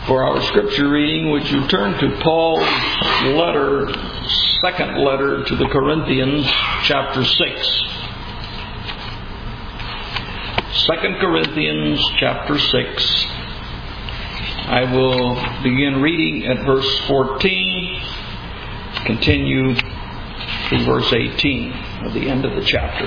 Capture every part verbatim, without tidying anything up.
For our scripture reading, would you turn to Paul's letter, second letter to the Corinthians, chapter six. Second Corinthians, chapter six. I will begin reading at verse fourteen, continue to verse eighteen at the end of the chapter.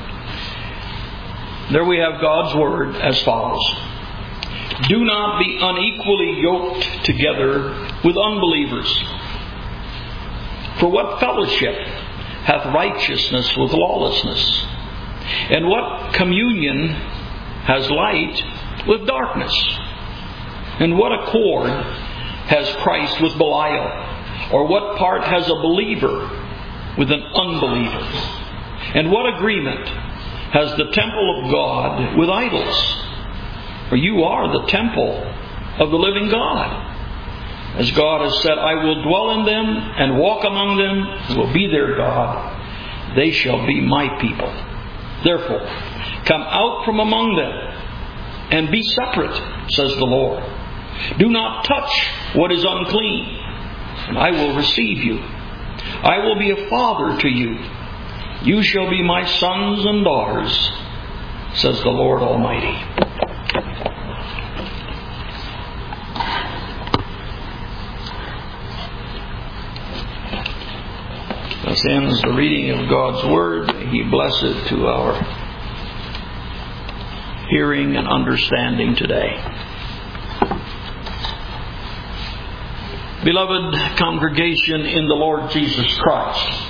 There we have God's word as follows. Do not be unequally yoked together with unbelievers. For what fellowship hath righteousness with lawlessness? And what communion has light with darkness? And what accord has Christ with Belial? Or what part has a believer with an unbeliever? And what agreement has the temple of God with idols? For you are the temple of the living God. As God has said, I will dwell in them and walk among them, and will be their God. They shall be my people. Therefore, come out from among them and be separate, says the Lord. Do not touch what is unclean, and I will receive you. I will be a father to you. You shall be my sons and daughters, says the Lord Almighty. Thus ends the reading of God's Word. May He bless it to our hearing and understanding today. Beloved congregation in the Lord Jesus Christ,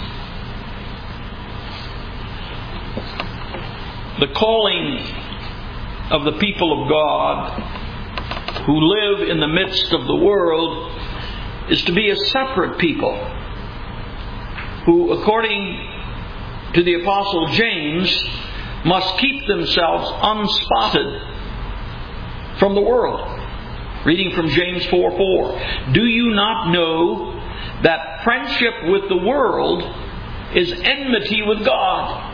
the calling of the people of God who live in the midst of the world is to be a separate people who, according to the Apostle James, must keep themselves unspotted from the world. Reading from James four four. Do you not know that friendship with the world is enmity with God?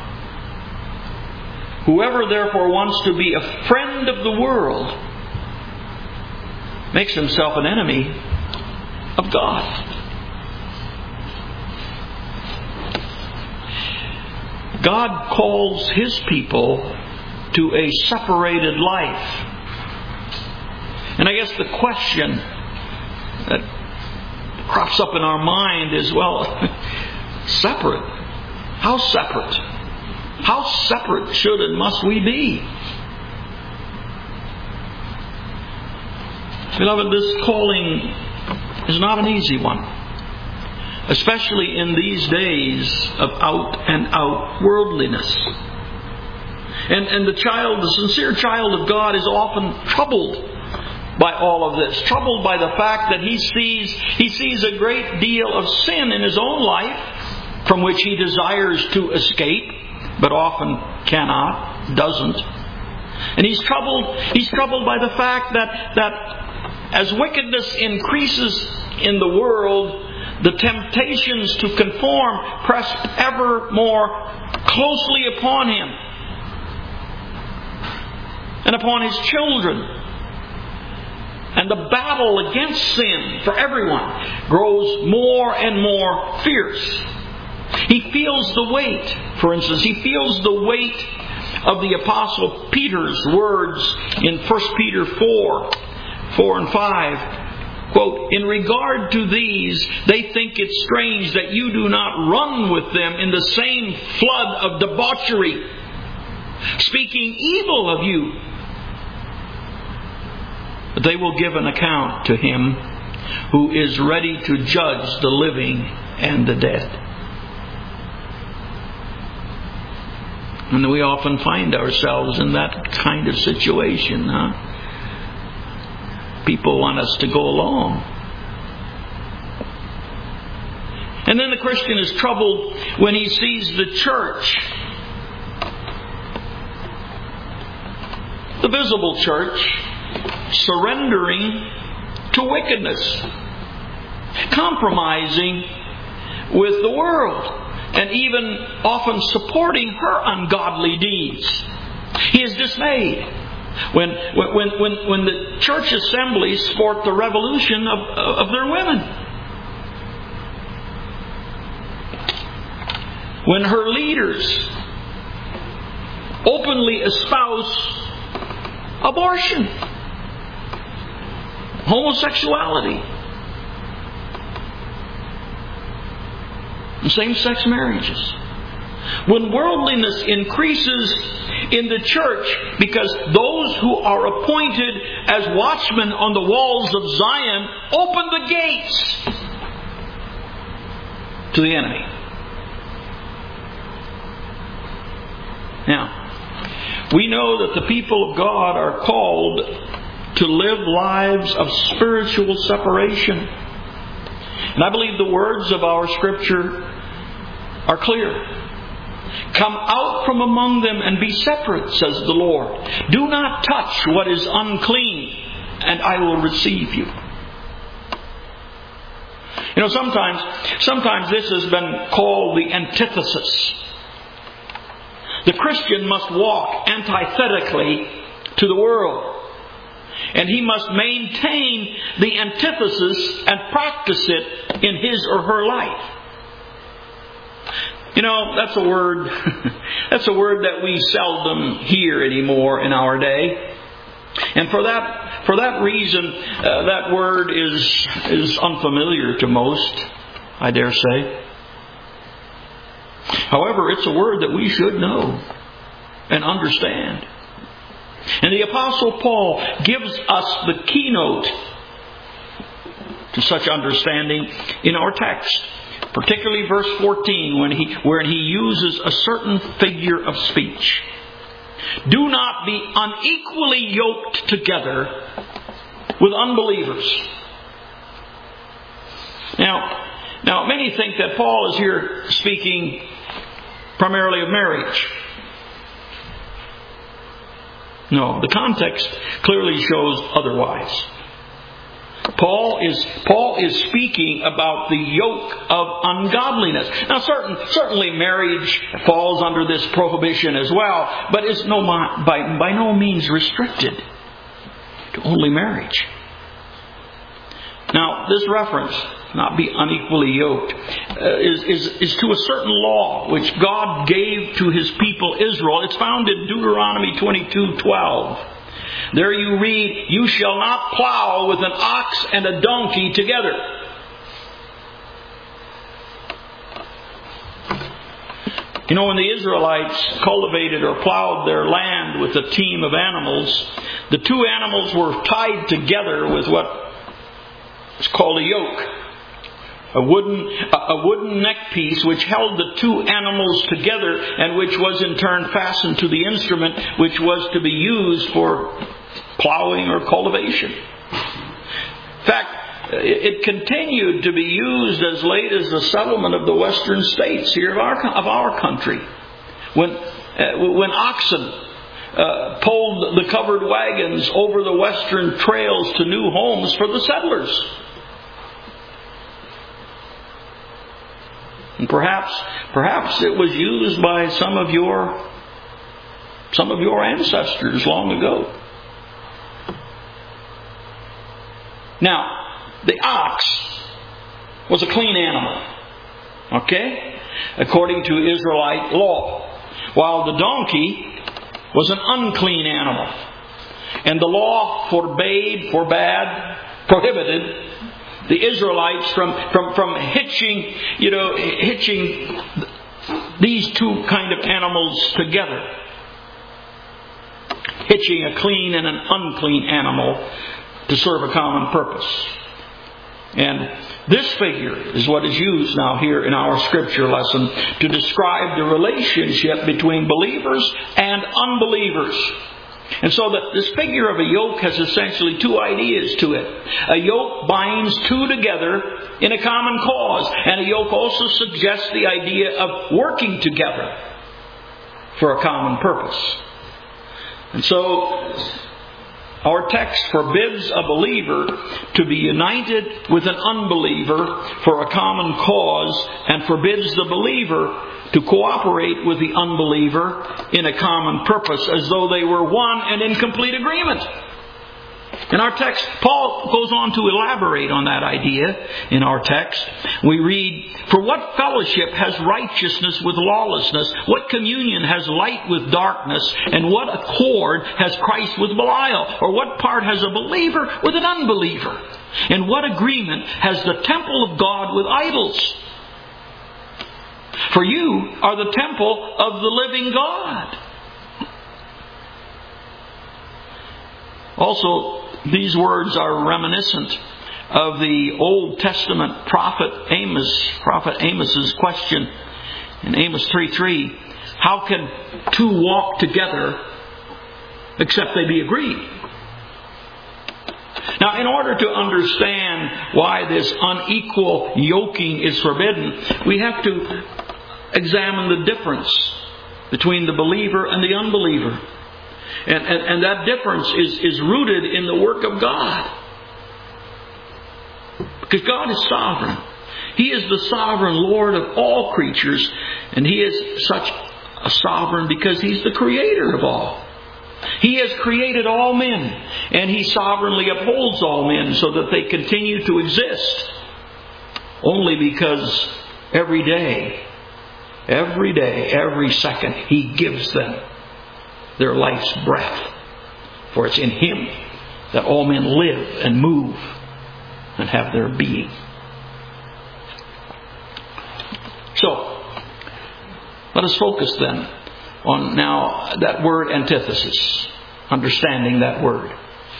Whoever therefore wants to be a friend of the world makes himself an enemy of God. God calls His people to a separated life. And I guess the question that crops up in our mind is, well, separate? How separate? How separate should and must we be? Beloved, this calling is not an easy one, especially in these days of out and out worldliness. And, and the child, the sincere child of God, is often troubled by all of this, troubled by the fact that he sees he sees a great deal of sin in his own life from which he desires to escape, but often cannot, doesn't. And he's troubled he's troubled by the fact that that as wickedness increases in the world, the temptations to conform press ever more closely upon him and upon his children. And the battle against sin for everyone grows more and more fierce. He feels the weight, for instance, he feels the weight of the Apostle Peter's words in First Peter four, four and five. Quote, in regard to these, they think it strange that you do not run with them in the same flood of debauchery, speaking evil of you. But they will give an account to Him who is ready to judge the living and the dead. And we often find ourselves in that kind of situation, huh? People want us to go along. And then the Christian is troubled when he sees the church, the visible church, surrendering to wickedness, compromising with the world, and even often supporting her ungodly deeds. He is dismayed. When, when, when, when the church assemblies sport the revolution of, of their women. When her leaders openly espouse abortion, homosexuality, and same-sex marriages. When worldliness increases in the church because those who are appointed as watchmen on the walls of Zion open the gates to the enemy. Now, we know that the people of God are called to live lives of spiritual separation. And I believe the words of our Scripture are clear. Come out from among them and be separate, says the Lord. Do not touch what is unclean, and I will receive you. You know, sometimes, sometimes this has been called the antithesis. The Christian must walk antithetically to the world. And he must maintain the antithesis and practice it in his or her life. You know, that's a word, that's a word that we seldom hear anymore in our day. And for that, for that reason, uh, that word is, is unfamiliar to most, I dare say. However, it's a word that we should know and understand. And the Apostle Paul gives us the keynote to such understanding in our text. Particularly verse fourteen, when he, where he uses a certain figure of speech. Do not be unequally yoked together with unbelievers. Now, now many think that Paul is here speaking primarily of marriage. No, the context clearly shows otherwise. Paul is Paul is speaking about the yoke of ungodliness. Now, certain, certainly marriage falls under this prohibition as well, but it's no by by no means restricted to only marriage. Now, this reference, not be unequally yoked, uh, is, is is to a certain law which God gave to His people Israel. It's found in Deuteronomy twenty-two twelve. There you read, you shall not plow with an ox and a donkey together. You know, when the Israelites cultivated or plowed their land with a team of animals, the two animals were tied together with what is called a yoke. A wooden, a wooden neck piece which held the two animals together and which was in turn fastened to the instrument which was to be used for plowing or cultivation. In fact, it continued to be used as late as the settlement of the western states here of our, of our country. When, uh, when oxen uh, pulled the covered wagons over the western trails to new homes for the settlers. And perhaps, perhaps it was used by some of your, some of your ancestors long ago. Now, the ox was a clean animal, okay, according to Israelite law, while the donkey was an unclean animal, and the law forbade, forbade, prohibited the Israelites from, from, from hitching, you know, hitching these two kind of animals together. Hitching a clean and an unclean animal to serve a common purpose. And this figure is what is used now here in our scripture lesson to describe the relationship between believers and unbelievers. And so that this figure of a yoke has essentially two ideas to it. A yoke binds two together in a common cause. And a yoke also suggests the idea of working together for a common purpose. And so Our text forbids a believer to be united with an unbeliever for a common cause, and forbids the believer to cooperate with the unbeliever in a common purpose, as though they were one and in complete agreement. In our text, Paul goes on to elaborate on that idea in our text. We read, "For what fellowship has righteousness with lawlessness? What communion has light with darkness? And what accord has Christ with Belial? Or what part has a believer with an unbeliever? And what agreement has the temple of God with idols? For you are the temple of the living God." Also, these words are reminiscent of the Old Testament prophet Amos, prophet Amos's question in Amos three three. How can two walk together except they be agreed? Now, in order to understand why this unequal yoking is forbidden, we have to examine the difference between the believer and the unbeliever. And, and, and that difference is, is rooted in the work of God. Because God is sovereign. He is the sovereign Lord of all creatures. And He is such a sovereign because He's the creator of all. He has created all men. And He sovereignly upholds all men so that they continue to exist. Only because every day, every day, every second, He gives them their life's breath. For it's in Him that all men live and move and have their being. So, let us focus then on now that word antithesis. Understanding that word.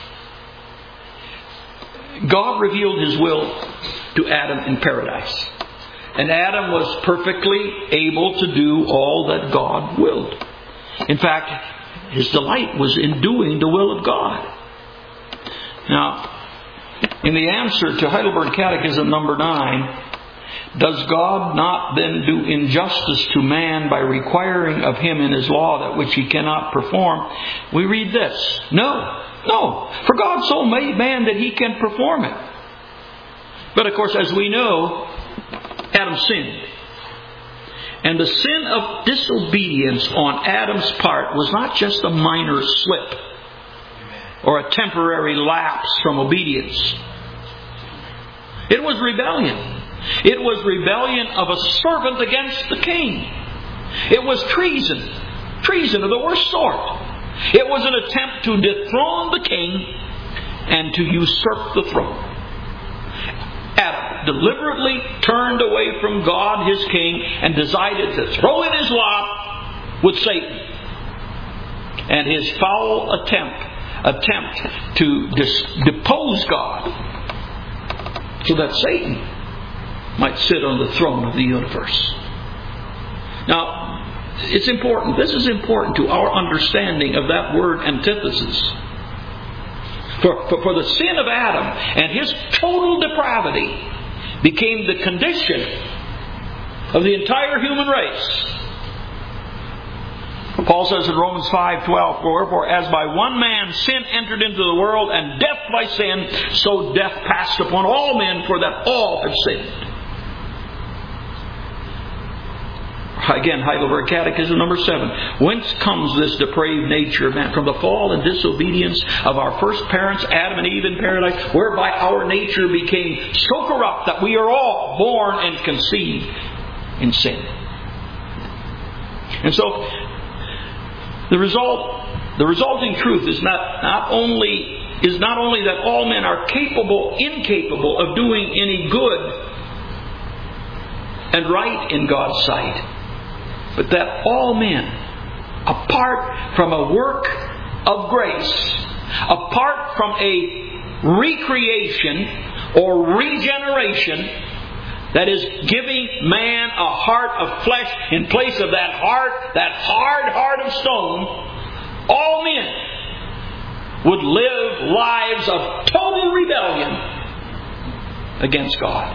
God revealed His will to Adam in paradise. And Adam was perfectly able to do all that God willed. In fact, his delight was in doing the will of God. Now, in the answer to Heidelberg Catechism number nine, does God not then do injustice to man by requiring of him in His law that which he cannot perform? We read this. No, no. For God so made man that he can perform it. But of course, as we know, Adam sinned. And the sin of disobedience on Adam's part was not just a minor slip or a temporary lapse from obedience. It was rebellion. It was rebellion of a servant against the king. It was treason. Treason of the worst sort. It was an attempt to dethrone the king and to usurp the throne. Adam deliberately turned away from God, his king, and decided to throw in his lot with Satan. And his foul attempt attempt to dis- depose God so that Satan might sit on the throne of the universe. Now, it's important. This is important to our understanding of that word antithesis. For, for, for the sin of Adam and his total depravity became the condition of the entire human race. Paul says in Romans five twelve, "Wherefore, as by one man sin entered into the world, and death by sin, so death passed upon all men, for that all have sinned." Again, Heidelberg Catechism number seven. Whence comes this depraved nature of man? From the fall and disobedience of our first parents, Adam and Eve in paradise, whereby our nature became so corrupt that we are all born and conceived in sin. And so, the result, the resulting truth is not, not only is not only that all men are capable, incapable of doing any good and right in God's sight, but that all men, apart from a work of grace, apart from a recreation or regeneration, that is giving man a heart of flesh in place of that heart, that hard heart of stone, all men would live lives of total rebellion against God.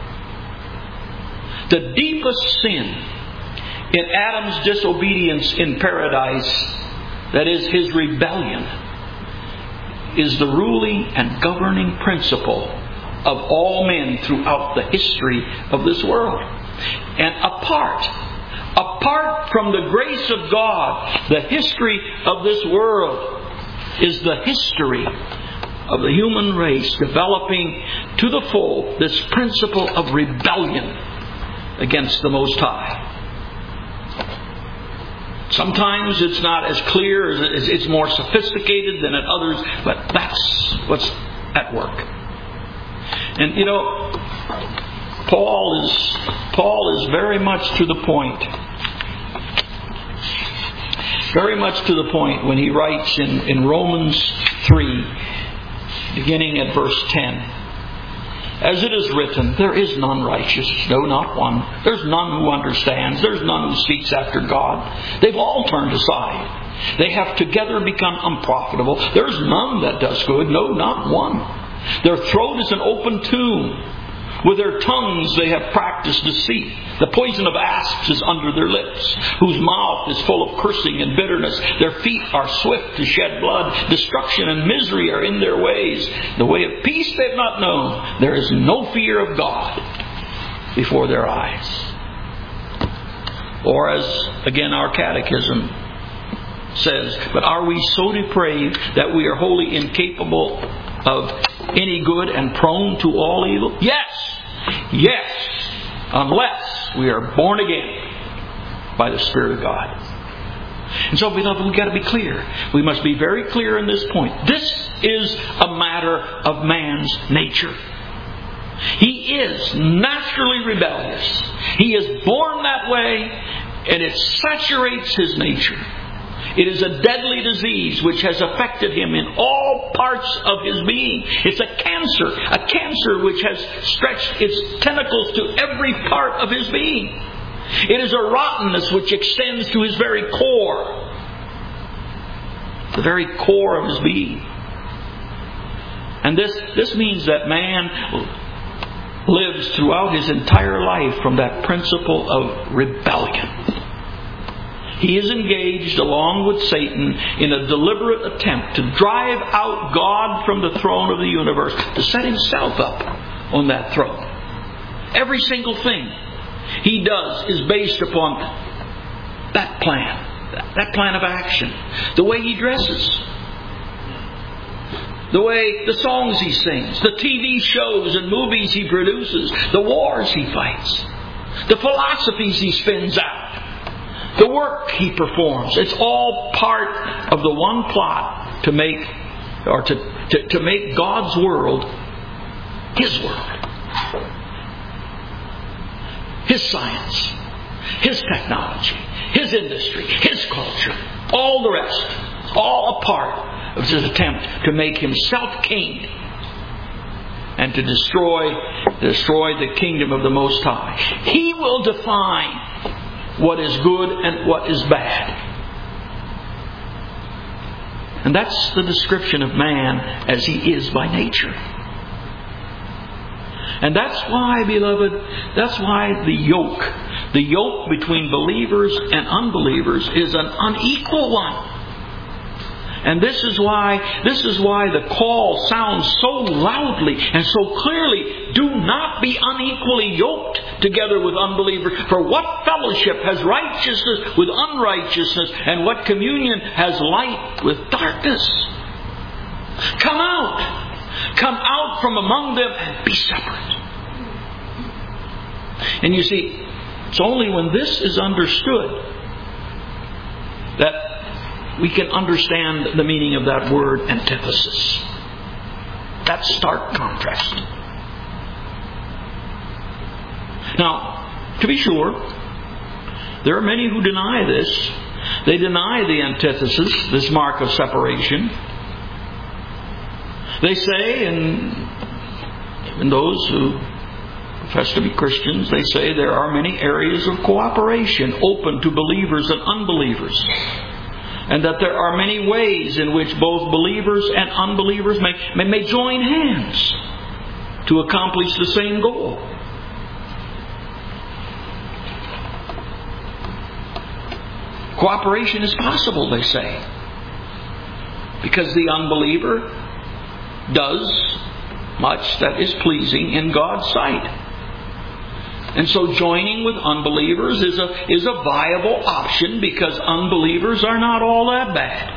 The deepest sin in Adam's disobedience in paradise, that is his rebellion, is the ruling and governing principle of all men throughout the history of this world. And apart, apart from the grace of God, the history of this world is the history of the human race developing to the full this principle of rebellion against the Most High. Sometimes it's not as clear, it's more sophisticated than at others, but that's what's at work. And you know, Paul is Paul is very much to the point. Very much to the point when he writes in, in Romans three, beginning at verse ten. As it is written, there is none righteous, no, not one. There's none who understands. There's none who seeks after God. They've all turned aside. They have together become unprofitable. There's none that does good, no, not one. Their throat is an open tomb. With their tongues they have practiced deceit. The poison of asps is under their lips, whose mouth is full of cursing and bitterness. Their feet are swift to shed blood. Destruction and misery are in their ways. The way of peace they have not known. There is no fear of God before their eyes. Or as, again, our catechism says, but are we so depraved that we are wholly incapable of any good and prone to all evil? Yes! Yes! Unless we are born again by the Spirit of God. And so, beloved, we've got to be clear. We must be very clear in this point. This is a matter of man's nature. He is naturally rebellious. He is born that way, and it saturates his nature. It is a deadly disease which has affected him in all parts of his being. It's a cancer, a cancer which has stretched its tentacles to every part of his being. It is a rottenness which extends to his very core, the very core of his being. And this, this means that man lives throughout his entire life from that principle of rebellion. He is engaged along with Satan in a deliberate attempt to drive out God from the throne of the universe, to set himself up on that throne. Every single thing he does is based upon that plan, that plan of action. The way he dresses, the way the songs he sings, the T V shows and movies he produces, the wars he fights, the philosophies he spins out, the work he performs. It's all part of the one plot to make, or to, to, to make God's world His world. His science, His technology, His industry, His culture, all the rest, all a part of His attempt to make Himself king and to destroy, destroy the kingdom of the Most High. He will define what is good and what is bad. And that's the description of man as he is by nature. And that's why, beloved, that's why the yoke, the yoke between believers and unbelievers is an unequal one. And this is why, this is why the call sounds so loudly and so clearly. Do not be unequally yoked together with unbelievers. For what fellowship has righteousness with unrighteousness, and what communion has light with darkness? Come out. Come out from among them and be separate. And you see, it's only when this is understood that we can understand the meaning of that word antithesis. That stark contrast. Now, to be sure, there are many who deny this. They deny the antithesis, this mark of separation. They say, and even those who profess to be Christians, they say there are many areas of cooperation open to believers and unbelievers. And that there are many ways in which both believers and unbelievers may, may, may join hands to accomplish the same goal. Cooperation is possible, they say, because the unbeliever does much that is pleasing in God's sight. And so joining with unbelievers is a, is a viable option, because unbelievers are not all that bad.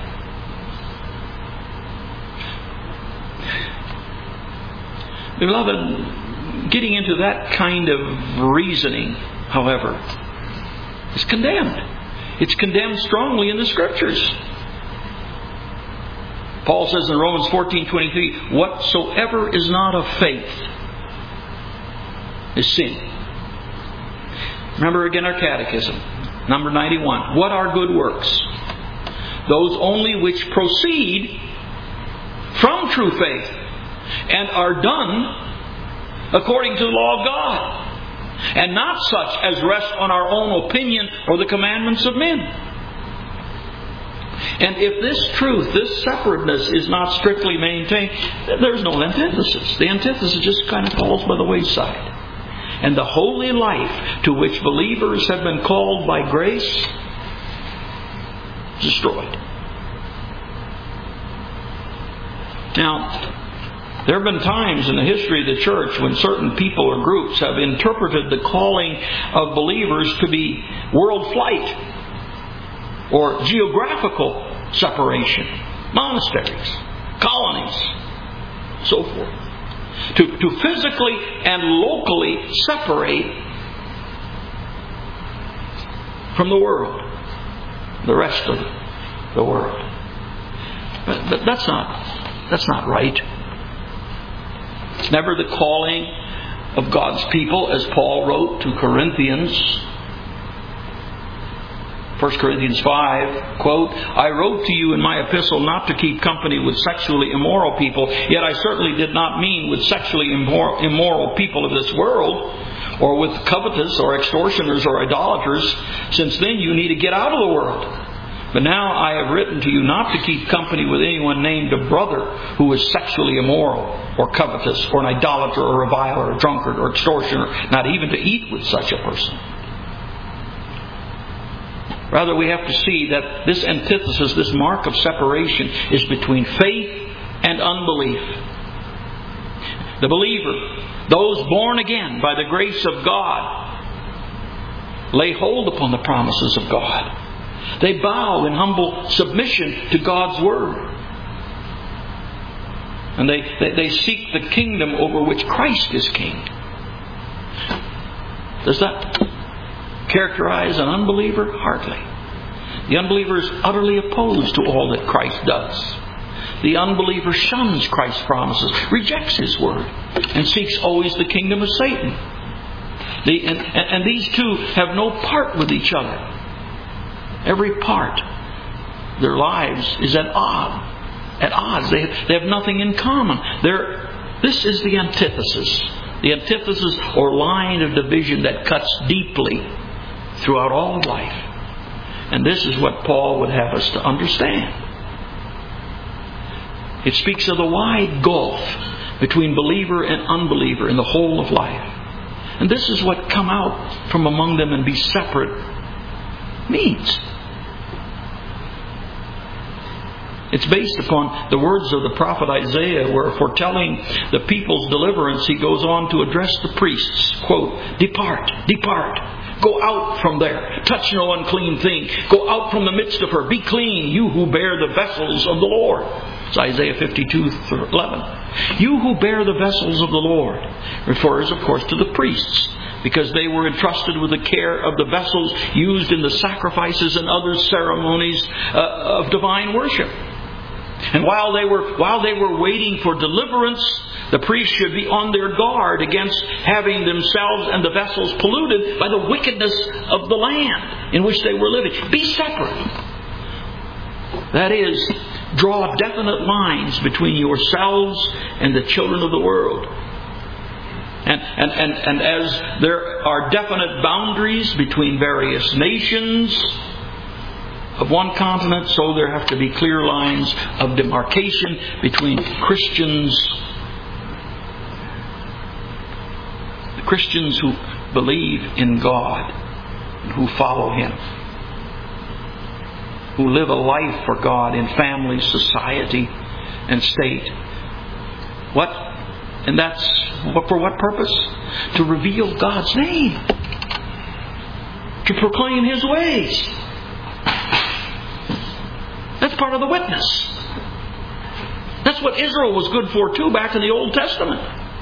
Beloved, getting into that kind of reasoning, however, is condemned. It's condemned strongly in the Scriptures. Paul says in Romans fourteen twenty-three, whatsoever is not of faith is sin. Remember again our catechism, number ninety-one. What are good works? Those only which proceed from true faith and are done according to the law of God, and not such as rest on our own opinion or the commandments of men. And if this truth, this separateness, is not strictly maintained, there's no antithesis. The antithesis just kind of falls by the wayside. And the holy life to which believers have been called by grace is destroyed. Now, there have been times in the history of the church when certain people or groups have interpreted the calling of believers to be world flight or geographical separation, monasteries, colonies, so forth. To, to physically and locally separate from the world, the rest of the world. But, but that's not that's not right. It's never the calling of God's people, as Paul wrote to Corinthians. First Corinthians five, quote, I wrote to you in my epistle not to keep company with sexually immoral people, yet I certainly did not mean with sexually immor- immoral people of this world, or with covetous or extortioners or idolaters, since then you need to get out of the world. But now I have written to you not to keep company with anyone named a brother who is sexually immoral, or covetous, or an idolater, or a reviler, or a drunkard, or extortioner, not even to eat with such a person. Rather, we have to see that this antithesis, this mark of separation, is between faith and unbelief. The believer, those born again by the grace of God, lay hold upon the promises of God. They bow in humble submission to God's Word. And they, they, they seek the kingdom over which Christ is King. Does that characterize an unbeliever? Hardly. The unbeliever is utterly opposed to all that Christ does. The unbeliever shuns Christ's promises, rejects His Word, and seeks always the kingdom of Satan. The, and, and these two have no part with each other. Every part, their lives is at odds. At odds. They have, they have nothing in common. They're, this is the antithesis. The antithesis or line of division that cuts deeply throughout all of life. And this is what Paul would have us to understand. It speaks of the wide gulf between believer and unbeliever in the whole of life. And this is what come out from among them and be separate means. It's based upon the words of the prophet Isaiah, where foretelling the people's deliverance, he goes on to address the priests. Quote, Depart, depart, go out from there, touch no unclean thing, go out from the midst of her, be clean, you who bear the vessels of the Lord. It's Isaiah fifty-two eleven. You who bear the vessels of the Lord refers, of course, to the priests, because they were entrusted with the care of the vessels used in the sacrifices and other ceremonies uh, of divine worship. And while they were while they were waiting for deliverance, the priests should be on their guard against having themselves and the vessels polluted by the wickedness of the land in which they were living. Be separate. That is, draw definite lines between yourselves and the children of the world. And, and, and, and as there are definite boundaries between various nations of one continent, so there have to be clear lines of demarcation between Christians, the Christians who believe in God, and who follow Him, who live a life for God in family, society, and state, What? And that's for what purpose? To reveal God's name. To proclaim His ways. That's part of the witness. That's what Israel was good for too back in the Old Testament.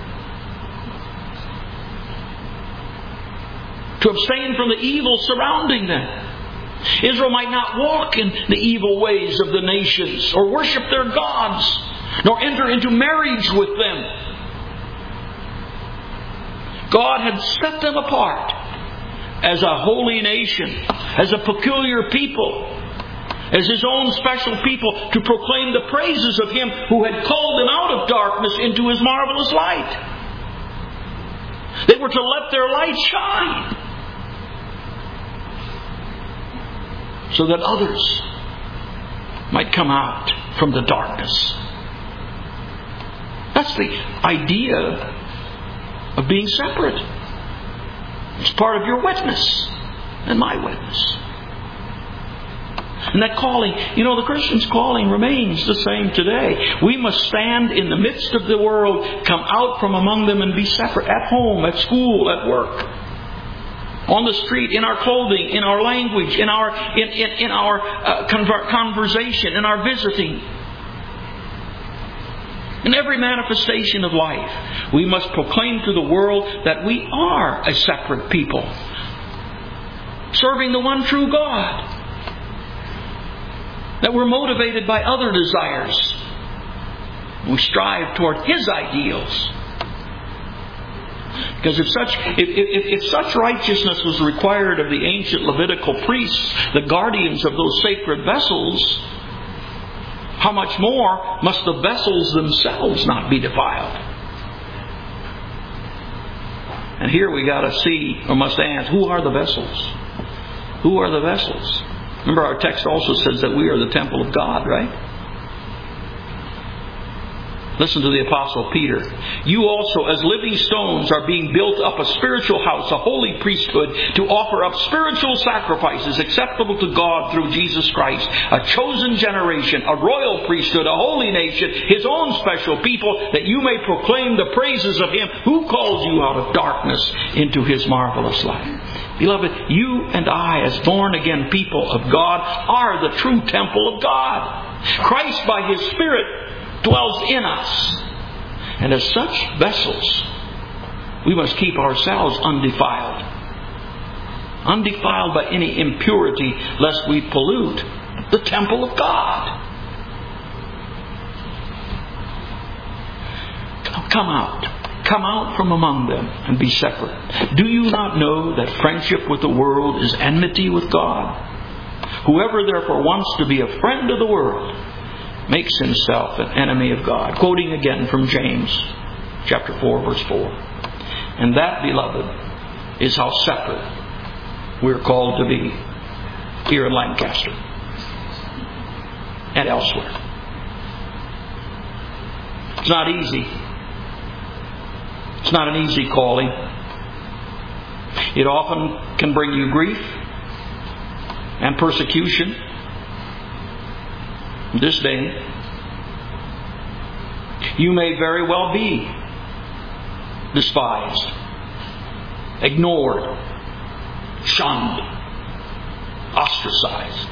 To abstain from the evil surrounding them. Israel might not walk in the evil ways of the nations, or worship their gods, nor enter into marriage with them. God had set them apart as a holy nation, as a peculiar people, as His own special people, to proclaim the praises of Him who had called them out of darkness into His marvelous light. They were to let their light shine, so that others might come out from the darkness. That's the idea of being separate. It's part of your witness and my witness. And that calling, you know, the Christian's calling remains the same today. We must stand in the midst of the world, come out from among them and be separate. At home, at school, at work. On the street, in our clothing, in our language, in our in, in, in our uh, conver- conversation, in our visiting. In every manifestation of life, we must proclaim to the world that we are a separate people, serving the one true God. That we're motivated by other desires. We strive toward His ideals. Because if such if, if, if such righteousness was required of the ancient Levitical priests, the guardians of those sacred vessels, how much more must the vessels themselves not be defiled? And here we got to see, or must ask, who are the vessels? Who are the vessels? Remember, our text also says that we are the temple of God, right? Listen to the Apostle Peter. You also, as living stones, are being built up a spiritual house, a holy priesthood, to offer up spiritual sacrifices acceptable to God through Jesus Christ, a chosen generation, a royal priesthood, a holy nation, His own special people, that you may proclaim the praises of Him who calls you out of darkness into His marvelous light. Beloved, you and I, as born-again people of God, are the true temple of God. Christ, by His Spirit, dwells in us. And as such vessels, we must keep ourselves undefiled. Undefiled by any impurity, lest we pollute the temple of God. Come out. Come out from among them and be separate. Do you not know that friendship with the world is enmity with God? Whoever therefore wants to be a friend of the world makes himself an enemy of God. Quoting again from James chapter four, verse four. And that, beloved, is how separate we're called to be here in Lancaster and elsewhere. It's not easy. It's not an easy calling. It often can bring you grief and persecution. This day, you may very well be despised, ignored, shunned, ostracized.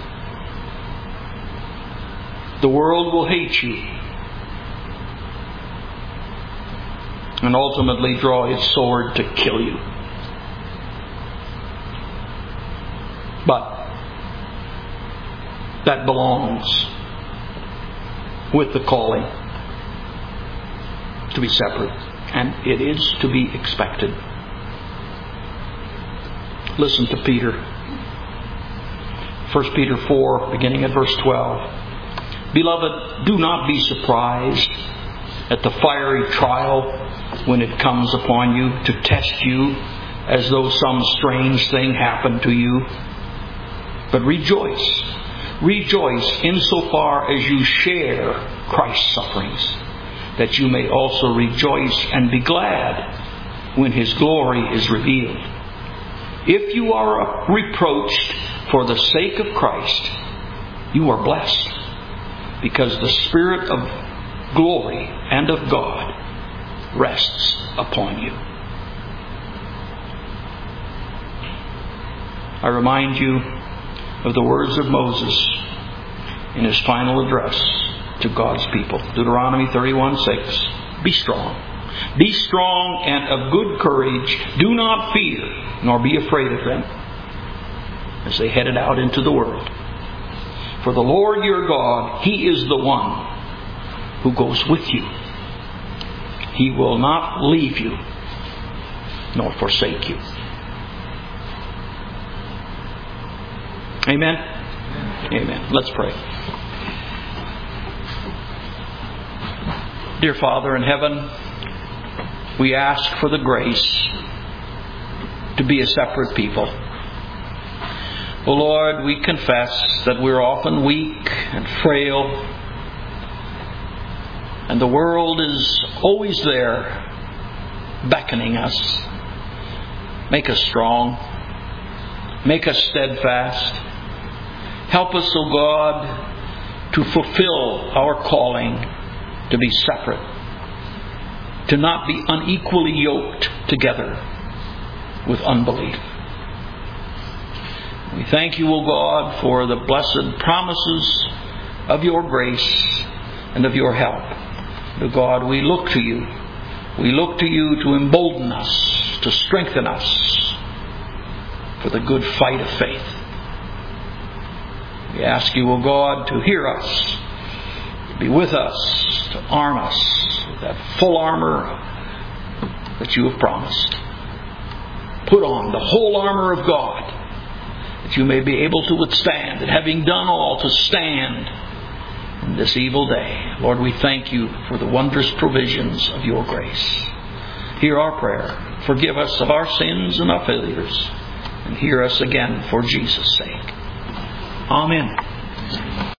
The world will hate you and ultimately draw its sword to kill you. But that belongs with the calling to be separate, and it is to be expected. Listen to Peter. First Peter four, beginning at verse twelve. Beloved, do not be surprised at the fiery trial when it comes upon you to test you as though some strange thing happened to you. But rejoice. Rejoice insofar as you share Christ's sufferings, that you may also rejoice and be glad when His glory is revealed. If you are reproached for the sake of Christ, you are blessed, because the Spirit of glory and of God rests upon you. I remind you of the words of Moses in his final address to God's people. Deuteronomy thirty-one six. Be strong. Be strong and of good courage. Do not fear, nor be afraid of them, as they headed out into the world. For the Lord your God, He is the one who goes with you. He will not leave you, nor forsake you. Amen? Amen. Let's pray. Dear Father in heaven, we ask for the grace to be a separate people. Oh Lord, we confess that we're often weak and frail, and the world is always there beckoning us. Make us strong. Make us steadfast. Help us, O God, to fulfill our calling to be separate, to not be unequally yoked together with unbelief. We thank you, O God, for the blessed promises of your grace and of your help. O God, we look to you. We look to you to embolden us, to strengthen us for the good fight of faith. We ask you, O God, to hear us, to be with us, to arm us with that full armor that you have promised. Put on the whole armor of God, that you may be able to withstand, and having done all, to stand in this evil day. Lord, we thank you for the wondrous provisions of your grace. Hear our prayer. Forgive us of our sins and our failures, and hear us again for Jesus' sake. Amen.